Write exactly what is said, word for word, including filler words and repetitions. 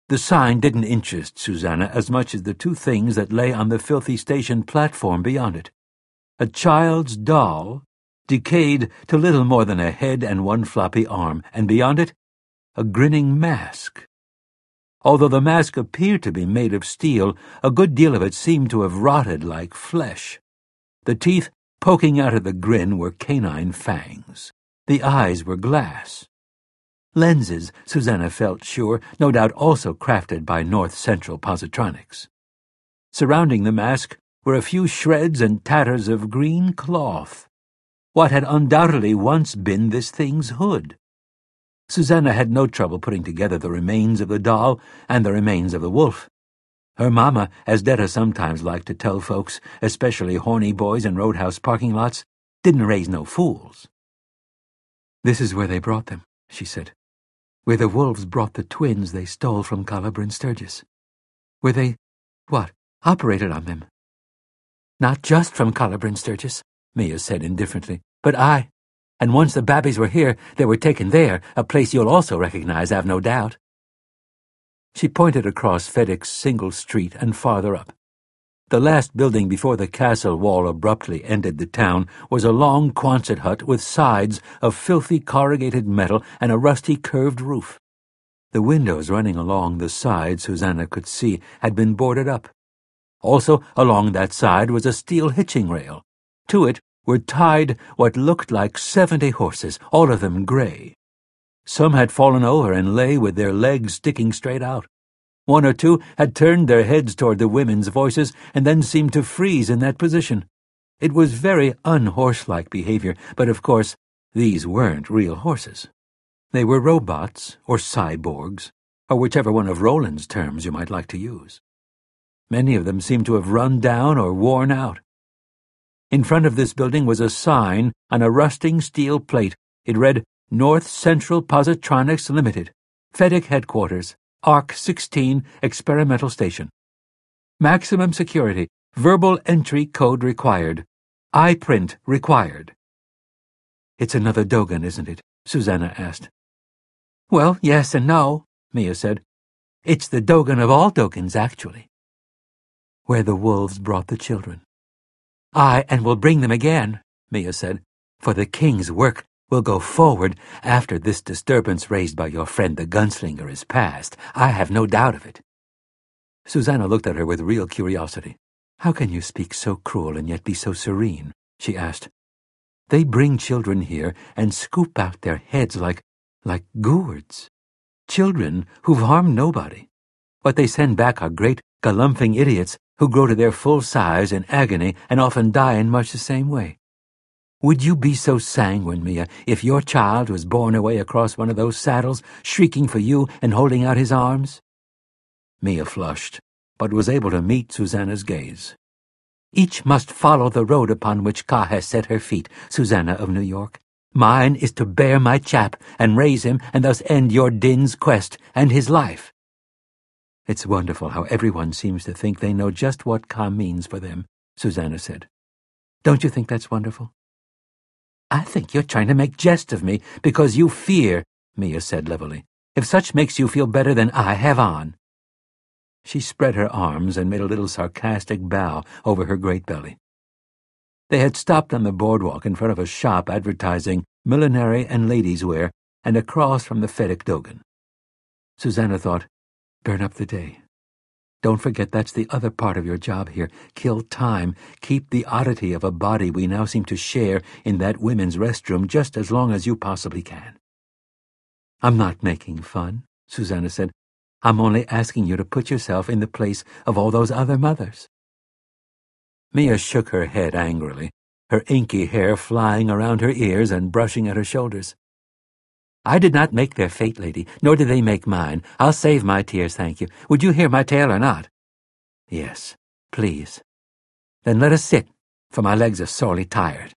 The sign didn't interest Susanna as much as the two things that lay on the filthy station platform beyond it. A child's doll, decayed to little more than a head and one floppy arm, and beyond it, a grinning mask. Although the mask appeared to be made of steel, a good deal of it seemed to have rotted like flesh. The teeth poking out of the grin were canine fangs. The eyes were glass. Lenses, Susanna felt sure, no doubt also crafted by North Central Positronics. Surrounding the mask were a few shreds and tatters of green cloth. What had undoubtedly once been this thing's hood? Susanna had no trouble putting together the remains of the doll and the remains of the wolf. Her mama, as Detta sometimes liked to tell folks, especially horny boys in roadhouse parking lots, didn't raise no fools. "This is where they brought them," she said. "Where the wolves brought the twins they stole from Caliber and Sturgis. Where they, what, operated on them." "Not just from Caliber and Sturgis," Mia said indifferently, "but I. And once the babbies were here, they were taken there, a place you'll also recognize, I've no doubt." She pointed across Fedek's single street and farther up. The last building before the castle wall abruptly ended the town was a long Quonset hut with sides of filthy corrugated metal and a rusty curved roof. The windows running along the side, Susanna could see, had been boarded up. Also along that side was a steel hitching rail. To it were tied what looked like seventy horses, all of them gray. Some had fallen over and lay with their legs sticking straight out. One or two had turned their heads toward the women's voices and then seemed to freeze in that position. It was very unhorse-like behavior, but of course these weren't real horses. They were robots, or cyborgs, or whichever one of Roland's terms you might like to use. Many of them seemed to have run down or worn out. In front of this building was a sign on a rusting steel plate. It read, "North Central Positronics Limited, Fedek Headquarters, Arc sixteen Experimental Station. Maximum security, verbal entry code required. Eye-print required." "It's another Dogan, isn't it?" Susanna asked. "Well, yes and no," Mia said. "It's the Dogan of all Dogans, actually." "Where the wolves brought the children." "Aye, and will bring them again," Mia said, "for the king's work will go forward after this disturbance raised by your friend the gunslinger is past. I have no doubt of it." Susanna looked at her with real curiosity. "How can you speak so cruel and yet be so serene?" she asked. "They bring children here and scoop out their heads like, like gourds. Children who've harmed nobody. What they send back are great galumphing idiots who grow to their full size in agony and often die in much the same way. Would you be so sanguine, Mia, if your child was borne away across one of those saddles, shrieking for you and holding out his arms?" Mia flushed, but was able to meet Susanna's gaze. "Each must follow the road upon which Ka has set her feet, Susanna of New York. Mine is to bear my chap and raise him and thus end your Din's quest and his life." "It's wonderful how everyone seems to think they know just what Ka means for them," Susanna said. "Don't you think that's wonderful?" "I think you're trying to make jest of me because you fear," Mia said levelly. "If such makes you feel better than I have on." She spread her arms and made a little sarcastic bow over her great belly. They had stopped on the boardwalk in front of a shop advertising millinery and ladies' wear and across from the Fedek Dogan. Susanna thought, burn up the day. Don't forget that's the other part of your job here. Kill time. Keep the oddity of a body we now seem to share in that women's restroom just as long as you possibly can. "I'm not making fun," Susanna said. "I'm only asking you to put yourself in the place of all those other mothers." Mia shook her head angrily, her inky hair flying around her ears and brushing at her shoulders. "I did not make their fate, lady, nor did they make mine. I'll save my tears, thank you. Would you hear my tale or not?" "Yes, please." "Then let us sit, for my legs are sorely tired."